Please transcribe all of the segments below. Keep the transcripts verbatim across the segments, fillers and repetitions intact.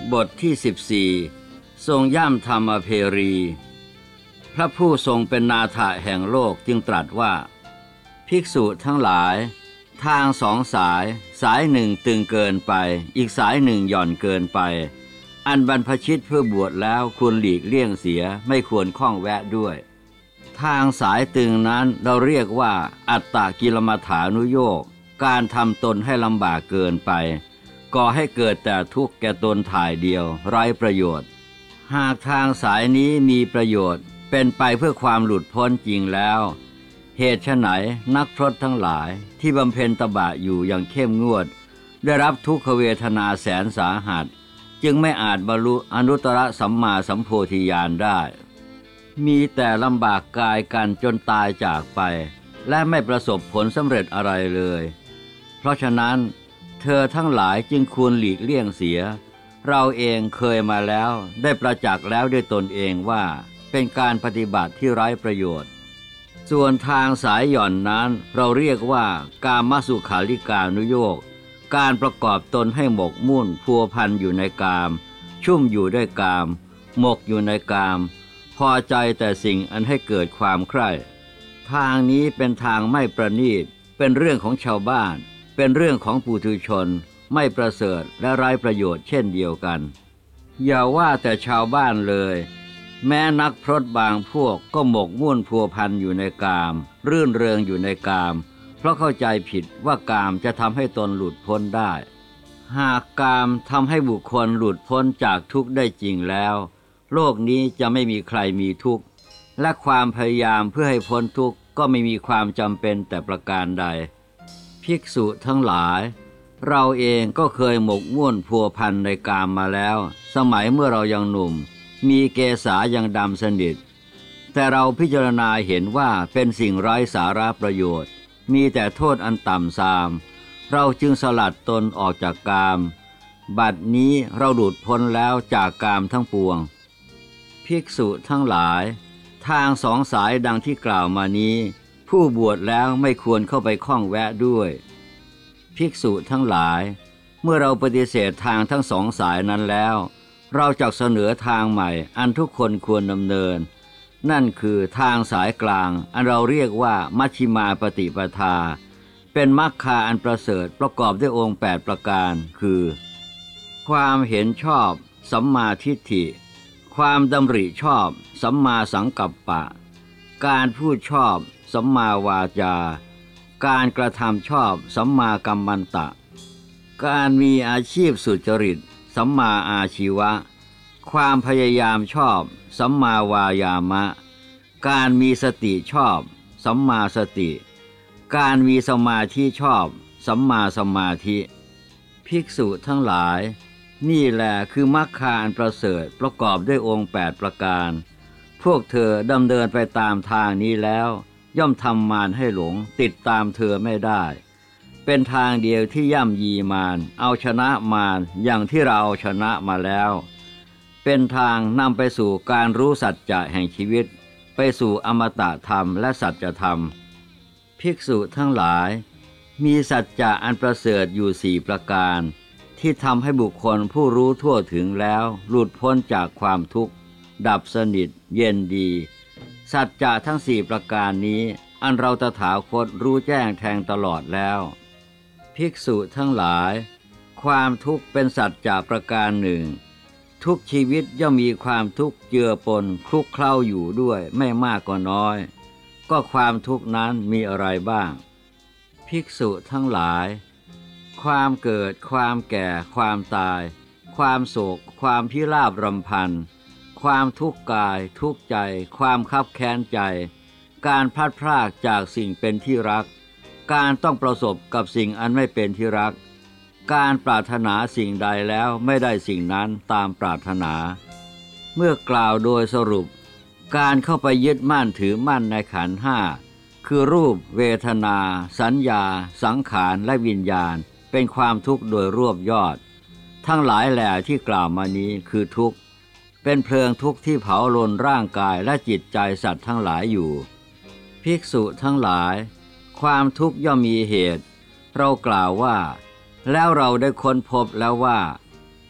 บทที่สิบสี่ทรงย่ำธรรมเพรีพระผู้ทรงเป็นนาถะแห่งโลกจึงตรัสว่าภิกษุทั้งหลายทางสองสายสายหนึ่งตึงเกินไปอีกสายหนึ่งหย่อนเกินไปอันบรรพชิตเพื่อบวชแล้วควรหลีกเลี่ยงเสียไม่ควรข้องแวะด้วยทางสายตึงนั้นเราเรียกว่าอัตตกิลมัฏฐานุโยคการทำตนให้ลำบากเกินไปก่อให้เกิดแต่ทุกข์แก่ตนถ่ายเดียวไร้ประโยชน์หากทางสายนี้มีประโยชน์เป็นไปเพื่อความหลุดพ้นจริงแล้วเหตุไฉนนักพรตทั้งหลายที่บำเพ็ญตบะอยู่อย่างเข้มงวดได้รับทุกขเวทนาแสนสาหัสจึงไม่อาจบรรลุอนุตตรสัมมาสัมโพธิญาณได้มีแต่ลำบากกายกันจนตายจากไปและไม่ประสบผลสำเร็จอะไรเลยเพราะฉะนั้นเธอทั้งหลายจึงควรหลีกเลี่ยงเสียเราเองเคยมาแล้วได้ประจักษ์แล้วด้วยตนเองว่าเป็นการปฏิบัติที่ไร้ประโยชน์ส่วนทางสายหย่อนนั้นเราเรียกว่ากามสุขาริกานุโยคการประกอบตนให้หมกมุ่นพัวพันอยู่ในกามชุ่มอยู่ด้วยกามหมกอยู่ในกามพอใจแต่สิ่งอันให้เกิดความใคร่ทางนี้เป็นทางไม่ประณีตเป็นเรื่องของชาวบ้านเป็นเรื่องของปุถุชนไม่ประเสริฐและไร้ประโยชน์เช่นเดียวกันอย่าว่าแต่ชาวบ้านเลยแม้นักพรตบางพวกก็หมกมุ่นพัวพันอยู่ในกามรื่นเริงอยู่ในกามเพราะเข้าใจผิดว่ากามจะทำให้ตนหลุดพ้นได้หากกามทำให้บุคคลหลุดพ้นจากทุกข์ได้จริงแล้วโลกนี้จะไม่มีใครมีทุกข์และความพยายามเพื่อให้พ้นทุกข์ก็ไม่มีความจำเป็นแต่ประการใดภิกษุทั้งหลายเราเองก็เคยหมกมุ่นพัวพันในกามมาแล้วสมัยเมื่อเรายังหนุ่มมีเกศายังดำสนิทแต่เราพิจารณาเห็นว่าเป็นสิ่งไร้สาระประโยชน์มีแต่โทษอันต่ำทรามเราจึงสลัดตนออกจากกามบัดนี้เราหลุดพ้นแล้วจากกามทั้งปวงภิกษุทั้งหลายทางสองสายดังที่กล่าวมานี้ผู้บวชแล้วไม่ควรเข้าไปข้องแวะด้วยภิกษุทั้งหลายเมื่อเราปฏิเสธทางทั้งสองสายนั้นแล้วเราจักเสนอทางใหม่อันทุกคนควรดำเนินนั่นคือทางสายกลางอันเราเรียกว่ามัชฌิมาปฏิปทาเป็นมรรคาอันประเสริฐประกอบด้วยองค์แปดประการคือความเห็นชอบสัมมาทิฏฐิความดำริชอบสัมมาสังกัปปะการพูดชอบสัมมาวาจาการกระทำชอบสัมมากัมมันตะการมีอาชีพสุจริตสัมมาอาชีวะความพยายามชอบสัมมาวายามะการมีสติชอบสัมมาสติการมีสมาธิชอบสัมมาสมาธิภิกษุทั้งหลายนี่แหละคือมรรคาอันประเสริฐประกอบด้วยองค์แปดประการพวกเธอดำเนินไปตามทางนี้แล้วย่อมทำมารให้หลงติดตามเธอไม่ได้เป็นทางเดียวที่ย่ำยีมารเอาชนะมารอย่างที่เราเอาชนะมาแล้วเป็นทางนำไปสู่การรู้สัจจะแห่งชีวิตไปสู่อมตะธรรมและสัจธรรมภิกษุทั้งหลายมีสัจจะอันประเสริฐอยู่สี่ประการที่ทำให้บุคคลผู้รู้ทั่วถึงแล้วหลุดพ้นจากความทุกข์ดับสนิทเย็นดีสัจจะทั้งสี่ประการนี้อันเราตถาคตรู้แจ้งแทงตลอดแล้วภิกษุทั้งหลายความทุกข์เป็นสัจจะประการหนึ่งทุกชีวิตย่อมมีความทุกข์เจือปนคลุกเคล้าอยู่ด้วยไม่มากก็น้อยก็ความทุกข์นั้นมีอะไรบ้างภิกษุทั้งหลายความเกิดความแก่ความตายความโศกความพิราบรำพันความทุกข์กายทุกข์ใจความคับแค้นใจการพลัดพรากจากสิ่งเป็นที่รักการต้องประสบกับสิ่งอันไม่เป็นที่รักการปรารถนาสิ่งใดแล้วไม่ได้สิ่งนั้นตามปรารถนาเมื่อกล่าวโดยสรุปการเข้าไปยึดมั่นถือมั่นในขันธ์ห้าคือรูปเวทนาสัญญาสังขารและวิญญาณเป็นความทุกข์โดยรวบยอดทั้งหลายแหล่ที่กล่าวมานี้คือทุกข์เป็นเพลิงทุกข์ที่เผาลนร่างกายและจิตใจสัตว์ทั้งหลายอยู่ภิกษุทั้งหลายความทุกข์ย่อมมีเหตุเรากล่าวว่าแล้วเราได้ค้นพบแล้วว่า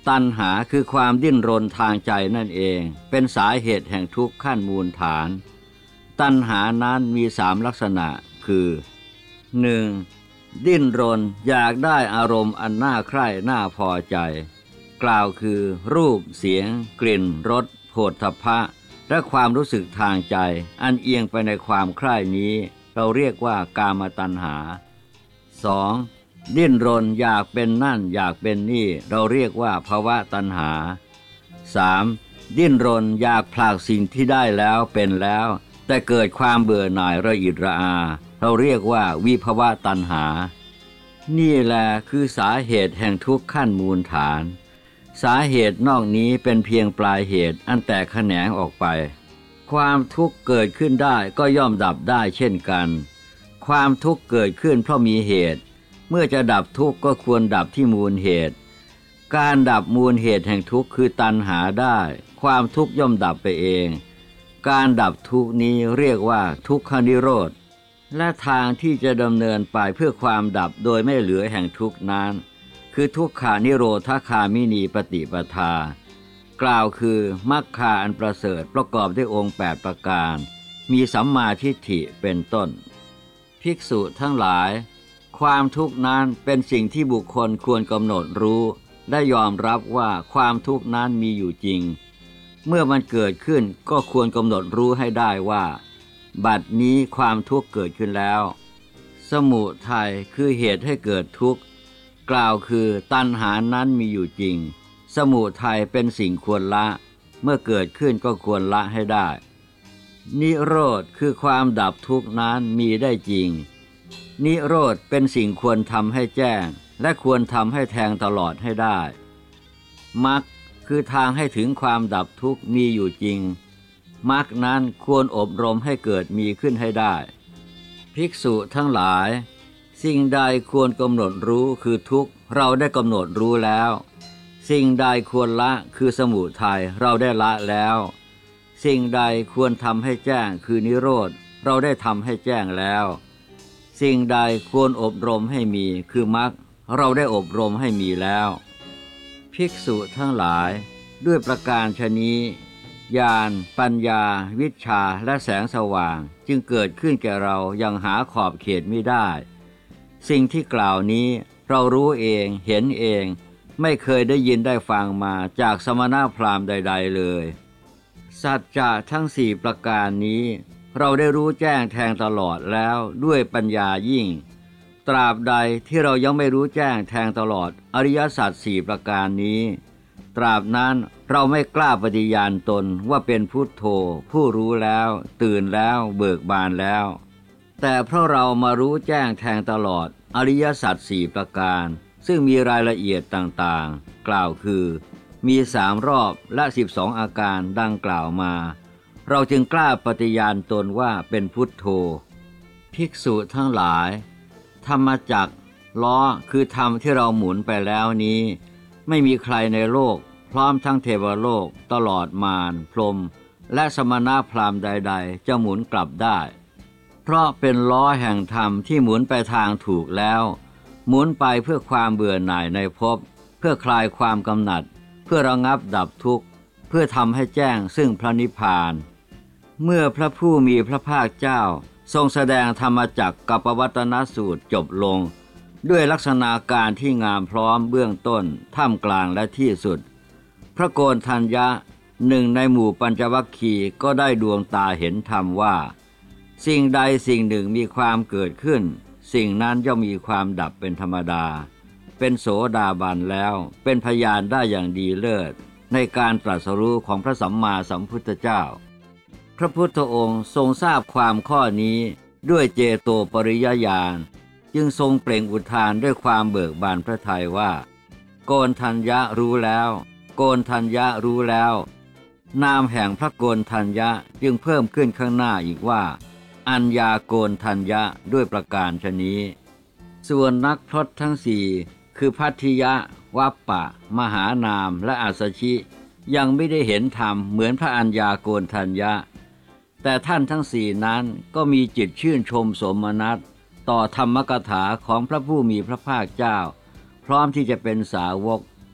ตัณหาคือความดิ้นรนทางใจนั่นเองเป็นสาเหตุแห่งทุกข์ขั้นมูลฐานตัณหานั้นมีสามลักษณะคือ หนึ่ง. ดิ้นรนอยากได้อารมณ์อันน่าใคร่น่าพอใจกล่าวคือรูปเสียงกลิ่นรสโผฏฐัพพะและความรู้สึกทางใจอันเอียงไปในความใคร่นี้เราเรียกว่ากามตัณหา สอง. ดิ้นรนอยากเป็นนั่นอยากเป็นนี่เราเรียกว่าภวตัณหา สาม. ดิ้นรนอยากผลากสิ่งที่ได้แล้วเป็นแล้วแต่เกิดความเบื่อหน่ายระอิดระอาเราเรียกว่าวิภวตัณหานี่แหละคือสาเหตุแห่งทุกข์ขั้นมูลฐานสาเหตุนอกนี้เป็นเพียงปลายเหตุอันแตกแขนงออกไปความทุกข์เกิดขึ้นได้ก็ย่อมดับได้เช่นกันความทุกข์เกิดขึ้นเพราะมีเหตุเมื่อจะดับทุกข์ก็ควรดับที่มูลเหตุการดับมูลเหตุแห่งทุกข์คือตัณหาได้ความทุกข์ย่อมดับไปเองการดับทุกข์นี้เรียกว่าทุกขนิโรธและทางที่จะดำเนินไปเพื่อความดับโดยไม่เหลือแห่งทุกข์นั้นคือทุกขานิโรธคามินีปฏิปทากล่าวคือมรรคาอันประเสริฐประกอบด้วยองค์แปดประการมีสัมมาทิฏฐิเป็นต้นภิกษุทั้งหลายความทุกข์นั้นเป็นสิ่งที่บุคคลควรกำหนดรู้ได้ยอมรับว่าความทุกข์นั้นมีอยู่จริงเมื่อมันเกิดขึ้นก็ควรกำหนดรู้ให้ได้ว่าบัดนี้ความทุกข์เกิดขึ้นแล้วสมุทัยคือเหตุให้เกิดทุกข์กล่าวคือตัณหานั้นมีอยู่จริงสมุทัยเป็นสิ่งควรละเมื่อเกิดขึ้นก็ควรละให้ได้นิโรธคือความดับทุกข์นั้นมีได้จริงนิโรธเป็นสิ่งควรทำให้แจ้งและควรทำให้แทงตลอดให้ได้มรรคคือทางให้ถึงความดับทุกข์มีอยู่จริงมรรคนั้นควรอบรมให้เกิดมีขึ้นให้ได้ภิกษุทั้งหลายสิ่งใดควรกำหนดรู้คือทุกข์เราได้กำหนดรู้แล้วสิ่งใดควรละคือสมุทัยเราได้ละแล้วสิ่งใดควรทำให้แจ้งคือนิโรธเราได้ทำให้แจ้งแล้วสิ่งใดควรอบรมให้มีคือมรรคเราได้อบรมให้มีแล้วภิกษุทั้งหลายด้วยประการฉะนี้ญาณปัญญาวิชชาและแสงสว่างจึงเกิดขึ้นแก่เรายังหาขอบเขตไม่ได้สิ่งที่กล่าวนี้เรารู้เองเห็นเองไม่เคยได้ยินได้ฟังมาจากสมณพราหมณ์ใดๆเลยสัจจะทั้งสี่ประการนี้เราได้รู้แจ้งแทงตลอดแล้วด้วยปัญญายิ่งตราบใดที่เรายังไม่รู้แจ้งแทงตลอดอริยสัจสี่ประการนี้ตราบนั้นเราไม่กล้าปฏิญาณตนว่าเป็นพุทโธผู้รู้แล้วตื่นแล้วเบิกบานแล้วแต่เพราะเรามารู้แจ้งแทงตลอดอริยสัจสี่ประการซึ่งมีรายละเอียดต่างๆกล่าวคือมีสามรอบและสิบสองอาการดังกล่าวมาเราจึงกล้าปฏิญาณตนว่าเป็นพุทโธภิกษุทั้งหลายธรรมจักรล้อคือธรรมที่เราหมุนไปแล้วนี้ไม่มีใครในโลกพร้อมทั้งเทวโลกตลอดมารพรหมและสมณพราหมณ์ใดๆจะหมุนกลับได้เพราะเป็นล้อแห่งธรรมที่หมุนไปทางถูกแล้วหมุนไปเพื่อความเบื่อหน่ายในภพเพื่อคลายความกำหนัดเพื่อระงับดับทุกข์เพื่อทำให้แจ้งซึ่งพระนิพพานเมื่อพระผู้มีพระภาคเจ้าทรงแสดงธรรมจักรกัปวัตตนสูตรจบลงด้วยลักษณะการที่งามพร้อมเบื้องต้นท่ามกลางและที่สุดพระโกณฑัญญะหนึ่งในหมู่ปัญจวัคคีย์ก็ได้ดวงตาเห็นธรรมว่าสิ่งใดสิ่งหนึ่งมีความเกิดขึ้นสิ่งนั้นย่อมมีความดับเป็นธรรมดาเป็นโสดาบันแล้วเป็นพยานได้อย่างดีเลิศในการตรัสรู้ของพระสัมมาสัมพุทธเจ้าพระพุทธองค์ทรงทราบความข้อนี้ด้วยเจโตปริยญาณจึงทรงเปล่งอุทานด้วยความเบิกบานพระทัยว่าโกณฑัญญะรู้แล้วโกณฑัญญะรู้แล้วนามแห่งพระโกณฑัญญะจึงเพิ่มขึ้นข้างหน้าอีกว่าอัญญาโกณฑัญญะด้วยประการฉะนี้ส่วนนักพรตทั้งสี่คือพัทธิยะวัปปะมหานามและอัสสชิยังไม่ได้เห็นธรรมเหมือนพระอัญญาโกณฑัญญะแต่ท่านทั้งสี่นั้นก็มีจิตชื่นชมสมนัสต่อธรรมกถาของพระผู้มีพระภาคเจ้าพร้อมที่จะเป็นสาวก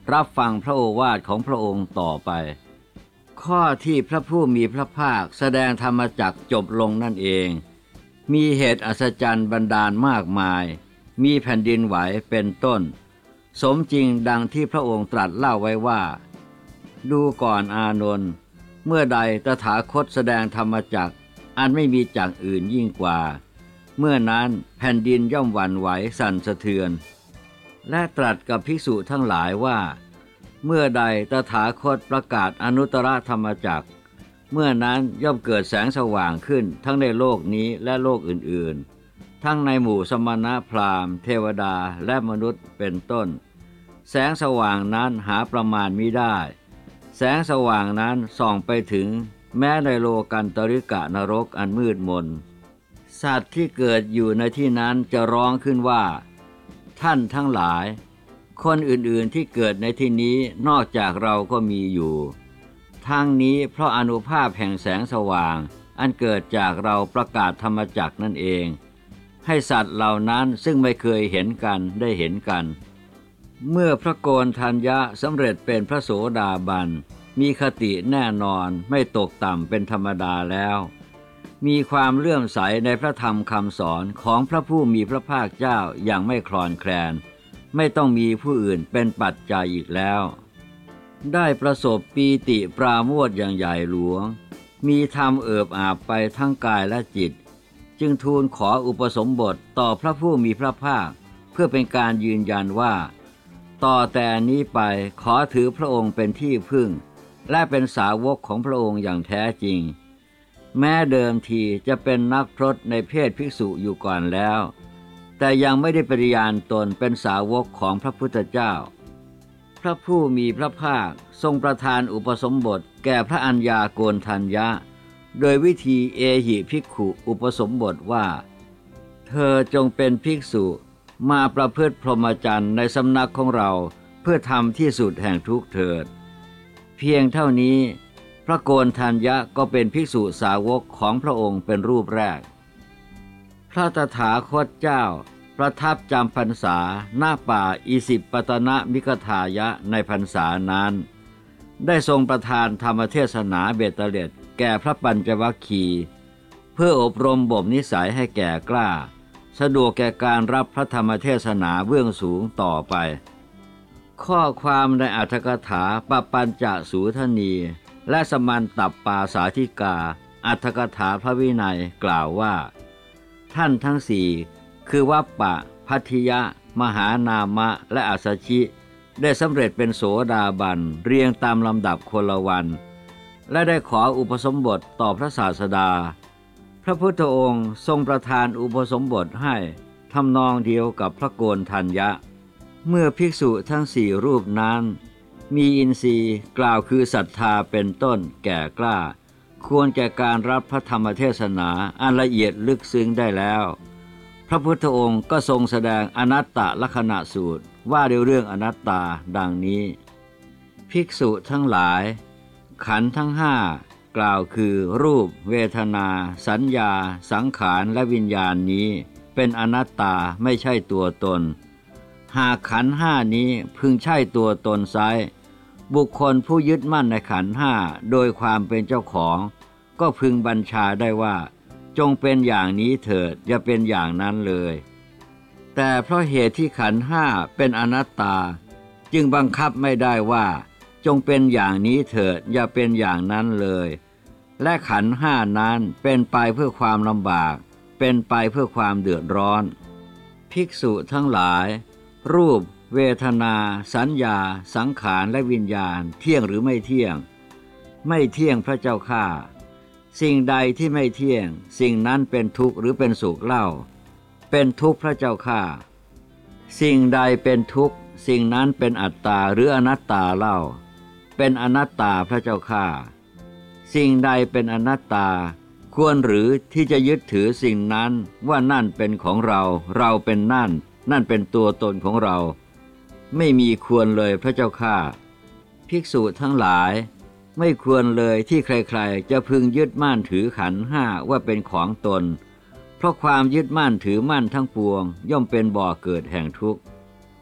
รับฟังพระโอวาทของพระองค์ต่อไปข้อที่พระผู้มีพระภาคแสดงธรรมจักรจบลงนั่นเองมีเหตุอัศจรรย์บันดาลมากมายมีแผ่นดินไหวเป็นต้นสมจริงดังที่พระองค์ตรัสเล่าไว้ว่าดูก่อนอานนท์เมื่อใดตถาคตแสดงธรรมจักรอันไม่มีจักรอื่นยิ่งกว่าเมื่อนั้นแผ่นดินย่อมหวั่นไหวสั่นสะเทือนและตรัสกับภิกษุทั้งหลายว่าเมื่อใดตถาคตประกาศอนุตตรธรรมจักรเมื่อนั้นย่อมเกิดแสงสว่างขึ้นทั้งในโลกนี้และโลกอื่นๆทั้งในหมู่สมณพราหมณ์เทวดาและมนุษย์เป็นต้นแสงสว่างนั้นหาประมาณมิได้แสงสว่างนั้นส่องไปถึงแม้ในโลกันตริกะนรกอันมืดมนสัตว์ที่เกิดอยู่ในที่นั้นจะร้องขึ้นว่าท่านทั้งหลายคนอื่นๆที่เกิดในที่นี้นอกจากเราก็มีอยู่ทั้งนี้เพราะอานุภาพแห่งแสงสว่างอันเกิดจากเราประกาศธรรมจักรนั่นเองให้สัตว์เหล่านั้นซึ่งไม่เคยเห็นกันได้เห็นกันเมื่อพระโกณทัญญะสำเร็จเป็นพระโสดาบันมีคติแน่นอนไม่ตกต่ำเป็นธรรมดาแล้วมีความเลื่อมใสในพระธรรมคำสอนของพระผู้มีพระภาคเจ้าอย่างไม่คลอนแคลนไม่ต้องมีผู้อื่นเป็นปัจจัยอีกแล้วได้ประสบปีติปราโมทย์อย่างใหญ่หลวงมีธรรมเอิบอาบไปทั้งกายและจิตจึงทูลขออุปสมบทต่อพระผู้มีพระภาคเพื่อเป็นการยืนยันว่าต่อแต่นี้ไปขอถือพระองค์เป็นที่พึ่งและเป็นสาวกของพระองค์อย่างแท้จริงแม้เดิมทีจะเป็นนักพรตในเพศภิกษุอยู่ก่อนแล้วแต่ยังไม่ได้ปริญาณตนเป็นสาวกของพระพุทธเจ้าพระผู้มีพระภาคทรงประทานอุปสมบทแก่พระอัญญาโกณทัญญะโดยวิธีเอหิภิกขุอุปสมบทว่าเธอจงเป็นภิกษุมาประพฤติพรหมจรรย์ในสำนักของเราเพื่อทำที่สุดแห่งทุกข์เถิดเพียงเท่านี้พระโกณทัญญะก็เป็นภิกษุสาวกของพระองค์เป็นรูปแรกพระตถาคตเจ้าประทับจำพรรษาหน้าป่าอิสิปตนมิกทายะในพรรษานั้นได้ทรงประทานธรรมเทศนาเบตเตเล็ดแก่พระปัญจวัคคีย์เพื่ออบรมบ่มนิสัยให้แก่กล้าสะดวกแก่การรับพระธรรมเทศนาเบื้องสูงต่อไปข้อความในอรรถกถาปปัญจสูทนีและสมันตัปปาสาธิกาอรรถกถาพระวินัยกล่าวว่าท่านทั้งสี่คือวัปปะพัทธิยะมหานามะและอัสสชิได้สำเร็จเป็นโสดาบันเรียงตามลำดับคนละวันและได้ขออุปสมบทต่อพระศาสดาพระพุทธองค์ทรงประทานอุปสมบทให้ทำนองเดียวกับพระโกณทัญญะเมื่อภิกษุทั้งสี่รูปนั้นมีอินทรีย์กล่าวคือศรัทธาเป็นต้นแก่กล้าควรแก่การรับพระธรรมเทศนาอันละเอียดลึกซึ้งได้แล้วพระพุทธองค์ก็ทรงแสดงอนัตตลักษณะสูตรว่าด้วยเรื่องอนัตตาดังนี้ภิกษุทั้งหลายขันธ์ทั้งห้ากล่าวคือรูปเวทนาสัญญาสังขารและวิญญาณนี้เป็นอนัตตาไม่ใช่ตัวตนหากขันธ์ห้านี้พึงใช่ตัวตนไซร้บุคคลผู้ยึดมั่นในขันธ์ห้าโดยความเป็นเจ้าของก็พึงบัญชาได้ว่าจงเป็นอย่างนี้เถิดอย่าเป็นอย่างนั้นเลยแต่เพราะเหตุที่ขันธ์ห้าเป็นอนัตตาจึงบังคับไม่ได้ว่าจงเป็นอย่างนี้เถิดอย่าเป็นอย่างนั้นเลยและขันธ์ห้านั้นเป็นไปเพื่อความลำบากเป็นไปเพื่อความเดือดร้อนภิกษุทั้งหลายรูปเวทนาสัญญาสังขารและวิญญาณเที่ยงหรือไม่เที่ยงไม่เที่ยงพระเจ้าข้าสิ่งใดที่ไม่เที่ยงสิ่งนั้นเป็นทุกข์หรือเป็นสุขเล่าเป็นทุกข์พระเจ้าข้าสิ่งใดเป็นทุกข์สิ่งนั้นเป็นอัตตาหรืออนัตตาเล่าเป็นอนัตตาพระเจ้าข้าสิ่งใดเป็นอนัตตาควรหรือที่จะยึดถือสิ่งนั้นว่านั่นเป็นของเราเราเป็นนั่นนั่นเป็นตัวตนของเราไม่มีควรเลยพระเจ้าข้าภิกษุทั้งหลายไม่ควรเลยที่ใครๆจะพึงยึดมั่นถือขันธ์ห้าว่าเป็นของตนเพราะความยึดมั่นถือมั่นทั้งปวงย่อมเป็นบ่อเกิดแห่งทุกข์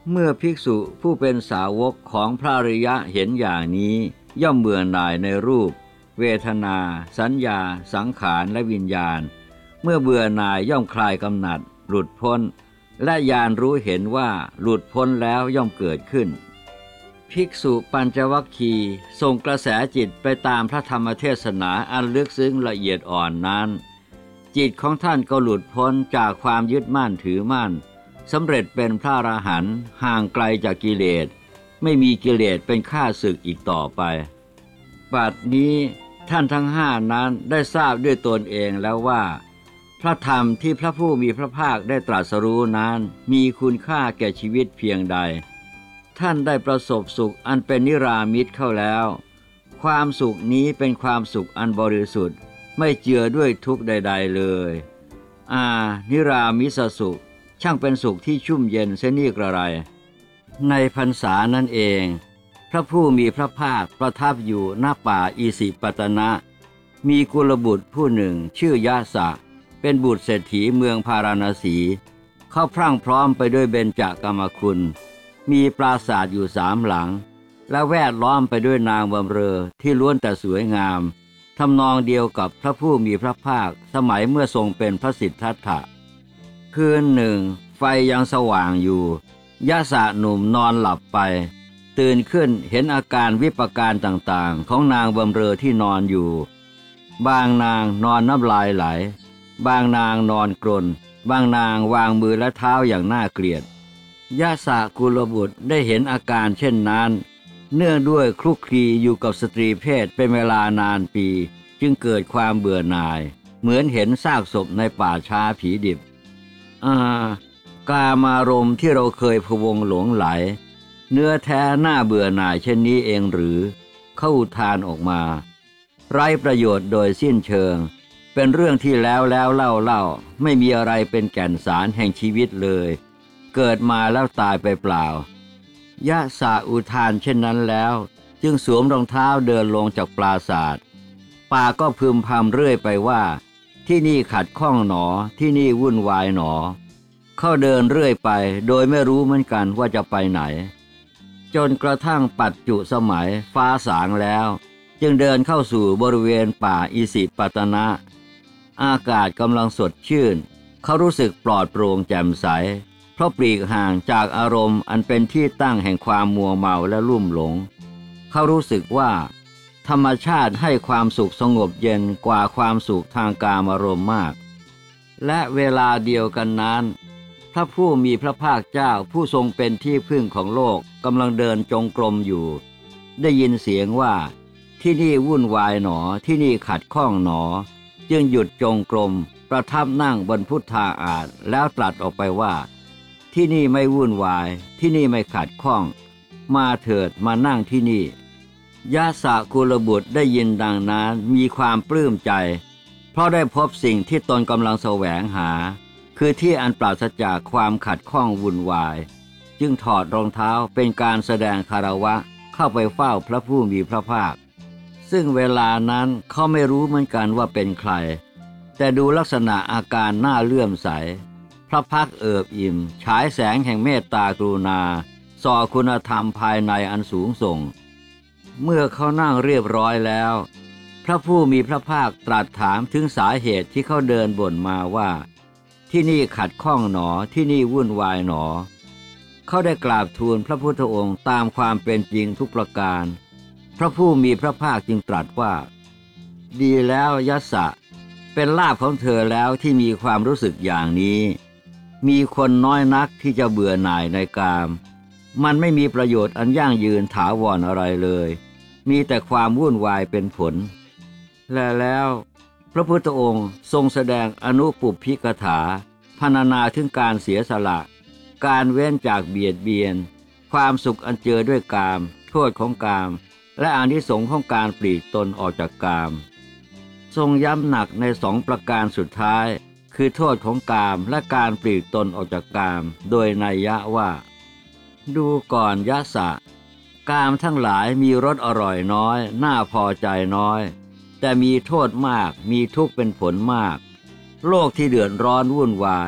เมื่อภิกษุผู้เป็นสาวกของพระอริยะเห็นอย่างนี้ย่อมเบื่อหน่ายในรูปเวทนาสัญญาสังขารและวิญญาณเมื่อเบื่อหน่ายย่อมคลายกำหนัดหลุดพ้นและญาณรู้เห็นว่าหลุดพ้นแล้วย่อมเกิดขึ้นภิกษุปัญจวัคคีย์ส่งกระแสจิตไปตามพระธรรมเทศนาอันลึกซึ้งละเอียดอ่อนนั้นจิตของท่านก็หลุดพ้นจากความยึดมั่นถือมั่นสำเร็จเป็นพระอรหันต์ห่างไกลจากกิเลสไม่มีกิเลสเป็นข้าศึกอีกต่อไปบัดนี้ท่านทั้งห้านั้นได้ทราบด้วยตนเองแล้วว่าพระธรรมที่พระผู้มีพระภาคได้ตรัสรู้นั้นมีคุณค่าแก่ชีวิตเพียงใดท่านได้ประสบสุขอันเป็นนิรามิตเข้าแล้วความสุขนี้เป็นความสุขอันบริสุทธิ์ไม่เจือด้วยทุกข์ใดๆเลยอ่านิรามิสสุขช่างเป็นสุขที่ชุ่มเย็นเสียนี่กระไรในพรรษานั่นเองพระผู้มีพระภาคประทับอยู่ณป่าอิสิปตนะมีกุลบุตรผู้หนึ่งชื่อยะสะเป็นบุตรเศรษฐีเมืองพาราณสีเขาพรั่งพร้อมไปด้วยเบญจกามคุณมีปราสาทอยู่สามหลังและแวดล้อมไปด้วยนางบำเรอที่ล้วนแต่สวยงามทำนองเดียวกับพระผู้มีพระภาคสมัยเมื่อทรงเป็นพระสิทธัตถะคืนหนึ่งไฟยังสว่างอยู่ยะสะหนุ่มนอนหลับไปตื่นขึ้นเห็นอาการวิปการต่างๆของนางบำเรอที่นอนอยู่บางนางนอนน้ำลายไหลบางนางนอนกรนบางนางวางมือและเท้าอย่างน่าเกลียดยะสะกุลบุตรได้เห็นอาการเช่นนั้นเนื่องด้วยคลุกคลีอยู่กับสตรีเพศเป็นเวลานานปีจึงเกิดความเบื่อหน่ายเหมือนเห็นซากศพในป่าช้าผีดิบอ่ากามารมณ์ที่เราเคยพะวงหลงไหลเนื้อแท้น่าเบื่อหน่ายเช่นนี้เองหรือเข้าอุทานออกมาไร้ประโยชน์โดยสิ้นเชิงเป็นเรื่องที่แล้วแล้วเล่าเล่าไม่มีอะไรเป็นแก่นสารแห่งชีวิตเลยเกิดมาแล้วตายไปเปล่ายะสะอุทานเช่นนั้นแล้วจึงสวมรองเท้าเดินลงจากปราสาทป่าก็พึมพำเรื่อยไปว่าที่นี่ขัดข้องหนอที่นี่วุ่นวายหนอเข้าเดินเรื่อยไปโดยไม่รู้เหมือนกันว่าจะไปไหนจนกระทั่งปัจจุสมัยฟ้าสางแล้วจึงเดินเข้าสู่บริเวณป่าอิสิปตนะอากาศกำลังสดชื่นเขารู้สึกปลอดโปร่งแจ่มใสเพราะปลีกห่างจากอารมณ์อันเป็นที่ตั้งแห่งความมัวเมาและลุ่มหลงเขารู้สึกว่าธรรมชาติให้ความสุขสงบเย็นกว่าความสุขทางกามารมณ์มากและเวลาเดียวกันนั้นพระผู้มีพระภาคเจ้าผู้ทรงเป็นที่พึ่งของโลกกำลังเดินจงกรมอยู่ได้ยินเสียงว่าที่นี่วุ่นวายหนอที่นี่ขัดข้องหนอจึงหยุดจงกรมประทับนั่งบนพุทธาอาสน์แล้วตรัสออกไปว่าที่นี่ไม่วุ่นวายที่นี่ไม่ขัดข้องมาเถิดมานั่งที่นี่ยะสะกุลบุตรได้ยินดังนั้นมีความปลื้มใจเพราะได้พบสิ่งที่ตนกำลังแสวงหาคือที่อันปราศจากความขัดข้องวุ่นวายจึงถอดรองเท้าเป็นการแสดงคารวะเข้าไปเฝ้าพระผู้มีพระภาคซึ่งเวลานั้นเขาไม่รู้เหมือนกันว่าเป็นใครแต่ดูลักษณะอาการน่าเลื่อมใสพระพักตร์เอิบอิ่มฉายแสงแห่งเมตตากรุณาส่อคุณธรรมภายในอันสูงส่งเมื่อเขานั่งเรียบร้อยแล้วพระผู้มีพระภาคตรัสถามถึงสาเหตุที่เขาเดินบ่นมาว่าที่นี่ขัดข้องหนอที่นี่วุ่นวายหนอเขาได้กราบทูลพระพุทธองค์ตามความเป็นจริงทุกประการพระผู้มีพระภาคจึงตรัสว่าดีแล้วยะสะเป็นลาภของเธอแล้วที่มีความรู้สึกอย่างนี้มีคนน้อยนักที่จะเบื่อหน่ายในกามมันไม่มีประโยชน์อันยั่งยืนถาวรอะไรเลยมีแต่ความวุ่นวายเป็นผลและแล้วพระพุทธองค์ทรงแสดงอนุปุพพิกถาพรรณนาถึงการเสียสละการเว้นจากเบียดเบียนความสุขอันเจือด้วยกามโทษของกามและอานิสงส์ของการปลีกตนออกจากกามทรงย้ำหนักในสองประการสุดท้ายคือโทษของกามและการปลีกตนออกจากกามโดยนัยยะว่าดูก่อนยะสะกามทั้งหลายมีรสอร่อยน้อยน่าพอใจน้อยแต่มีโทษมากมีทุกข์เป็นผลมากโลกที่เดือดร้อนวุ่นวาย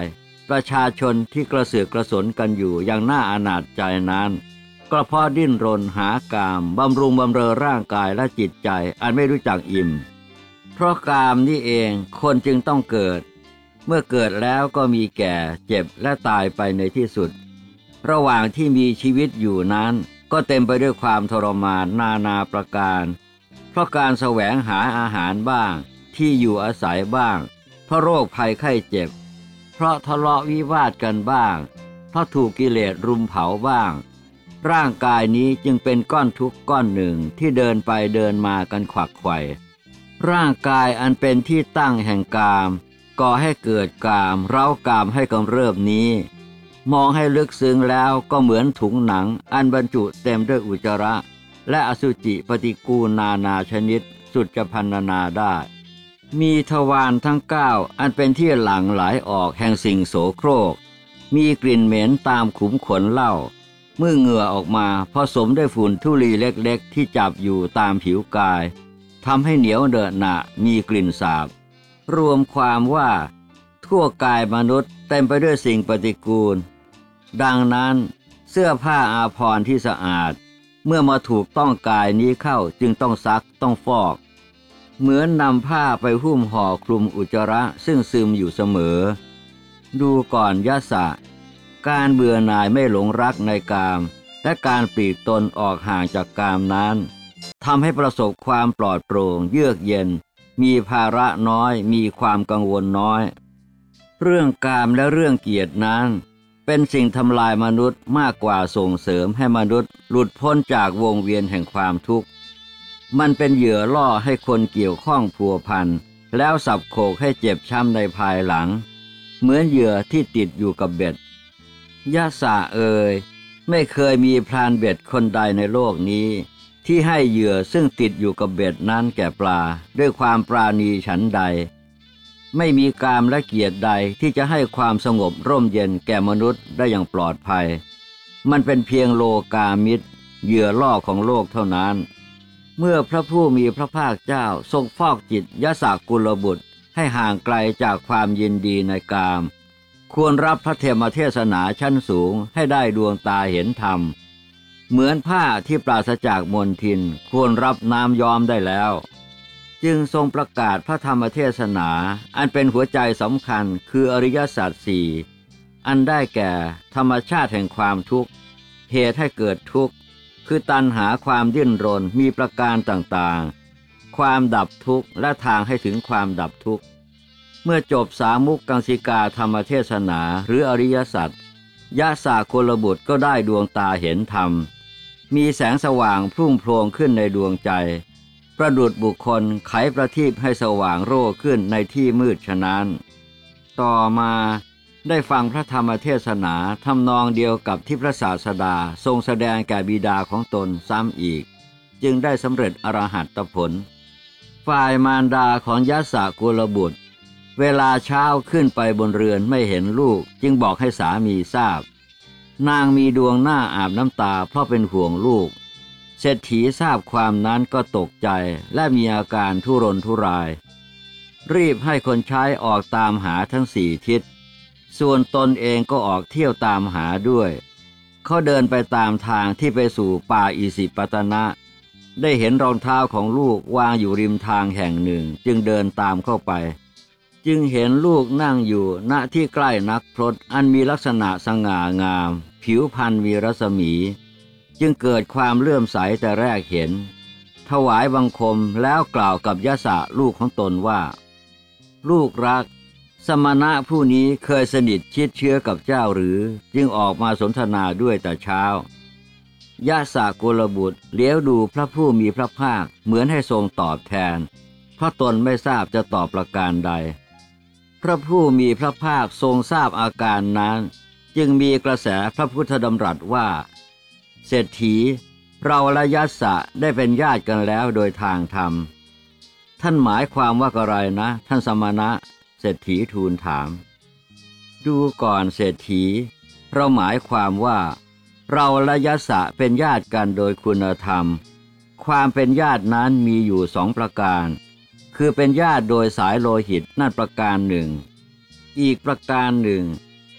ประชาชนที่กระเสือกกระสนกันอยู่อย่างน่าอนาจใจนั้นก็เพราะดิ้นรนหากามบำรุงบำเรอร่างกายและจิตใจอันไม่รู้จักอิ่มเพราะกามนี่เองคนจึงต้องเกิดเมื่อเกิดแล้วก็มีแก่เจ็บและตายไปในที่สุดระหว่างที่มีชีวิตอยู่นั้นก็เต็มไปด้วยความทรมานนานาประการเพราะการแสวงหาอาหารบ้างที่อยู่อาศัยบ้างเพราะโรคภัยไข้เจ็บเพราะทะเลาะวิวาทกันบ้างเพราะถูกกิเลสรุมเผาบ้างร่างกายนี้จึงเป็นก้อนทุกข์ก้อนหนึ่งที่เดินไปเดินมากันขวักไขว่ร่างกายอันเป็นที่ตั้งแห่งกามก่อให้เกิดกามเร้ากามให้กำเริบนี้มองให้ลึกซึ้งแล้วก็เหมือนถุงหนังอันบรรจุเต็มด้วยอุจจาระและอสุจิปฏิกูลนานาชนิดสุดจะพรรณนาได้มีทวารทั้งเก้าอันเป็นที่หลั่งไหลออกแห่งสิ่งโสโครกมีกลิ่นเหม็นตามขุมขนเหล้าเมื่อเหงื่อออกมาผสมด้วยฝุ่นธุลีเล็กๆที่จับอยู่ตามผิวกายทำให้เหนียวเดอะหนะมีกลิ่นสาบรวมความว่าทั่วกายมนุษย์เต็มไปด้วยสิ่งปฏิกูลดังนั้นเสื้อผ้าอาภรณ์ที่สะอาดเมื่อมาถูกต้องกายนี้เข้าจึงต้องซักต้องฟอกเหมือนนำผ้าไปหุ้มห่อคลุมอุจจาระซึ่งซึมอยู่เสมอดูก่อนยะสะการเบื่อหน่ายไม่หลงรักในกามและการปลีกตนออกห่างจากกามนั้นทำให้ประสบความปลอดโปร่งเยือกเย็นมีภาระน้อยมีความกังวลน้อยเรื่องกามและเรื่องเกียรตินั้นเป็นสิ่งทำลายมนุษย์มากกว่าส่งเสริมให้มนุษย์หลุดพ้นจากวงเวียนแห่งความทุกข์มันเป็นเหยื่อล่อให้คนเกี่ยวข้องพัวพันแล้วสับโขกให้เจ็บช้ำในภายหลังเหมือนเหยื่อที่ติดอยู่กับเบ็ดยะสะเอ่ยไม่เคยมีพรานเบ็ดคนใดในโลกนี้ที่ให้เหยื่อซึ่งติดอยู่กับเบ็ดนั้นแก่ปลาด้วยความปราณีฉันใดไม่มีกามและเกียรติใดที่จะให้ความสงบร่มเย็นแก่มนุษย์ได้อย่างปลอดภัยมันเป็นเพียงโลกามิตรเหยื่อล่อของโลกเท่านั้นเมื่อพระผู้มีพระภาคเจ้าทรงฟอกจิตยะสกุลบุตรให้ห่างไกลจากความยินดีในกามควรรับพระธรรมเทศนาชั้นสูงให้ได้ดวงตาเห็นธรรมเหมือนผ้าที่ปราศจากมลทินควรรับน้ำย้อมได้แล้วจึงทรงประกาศพระธรรมเทศนาอันเป็นหัวใจสำคัญคืออริยสัจสี่อันได้แก่ธรรมชาติแห่งความทุกข์เหตุให้เกิดทุกข์คือตัณหาความดิ้นรนมีประการต่างๆความดับทุกข์และทางให้ถึงความดับทุกข์เมื่อจบสามุกกังสิกาธรรมเทศนาหรืออริยสัจยะสกุลบุตรก็ได้ดวงตาเห็นธรรมมีแสงสว่างพุ่งโพลงขึ้นในดวงใจประดุจบุคคลไขประทีปให้สว่างโร่ขึ้นในที่มืดฉะนั้นต่อมาได้ฟังพระธรรมเทศนาทำนองเดียวกับที่พระศาสดาทรงแสดงแก่บิดาของตนซ้ำอีกจึงได้สำเร็จอรหัตผลฝ่ายมารดาของยะสกุลบุตรเวลาเช้าขึ้นไปบนเรือนไม่เห็นลูกจึงบอกให้สามีทราบนางมีดวงหน้าอาบน้ำตาเพราะเป็นห่วงลูกเศรษฐีทราบความนั้นก็ตกใจและมีอาการทุรนทุรายรีบให้คนใช้ออกตามหาทั้งสี่ทิศส่วนตนเองก็ออกเที่ยวตามหาด้วยเขาเดินไปตามทางที่ไปสู่ป่าอิสิปตนะได้เห็นรองเท้าของลูกวางอยู่ริมทางแห่งหนึ่งจึงเดินตามเข้าไปจึงเห็นลูกนั่งอยู่ณที่ใกล้นักพรตอันมีลักษณะสง่างามผิวพรรณมีรัศมีจึงเกิดความเลื่อมใสแต่แรกเห็นถวายบังคมแล้วกล่าวกับยะสะลูกของตนว่าลูกรักสมณะผู้นี้เคยสนิทชิดเชื้อกับเจ้าหรือจึงออกมาสนทนาด้วยแต่เช้ายะสกุลบุตรเลี้ยวดูพระผู้มีพระภาคเหมือนให้ทรงตอบแทนเพราะตนไม่ทราบจะตอบประการใดพระผู้มีพระภาคทรงทราบอาการนั้นจึงมีกระแสพระพุทธดำรัสว่าเศรษฐีเราและยะสะได้เป็นญาติกันแล้วโดยทางธรรมท่านหมายความว่าอะไรนะท่านสมณะเศรษฐีทูลถามดูก่อนเศรษฐีเราหมายความว่าเราและยะสะเป็นญาติกันโดยคุณธรรมความเป็นญาตินั้นมีอยู่สองประการคือเป็นญาติโดยสายโลหิตนั่นประการหนึ่งอีกประการหนึ่ง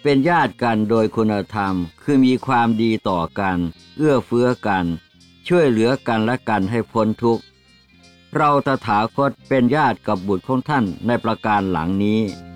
เป็นญาติกันโดยคุณธรรมคือมีความดีต่อกันเอื้อเฟื้อกันช่วยเหลือกันและกันให้พ้นทุกข์เราตถาคตเป็นญาติกับบุตรของท่านในประการหลังนี้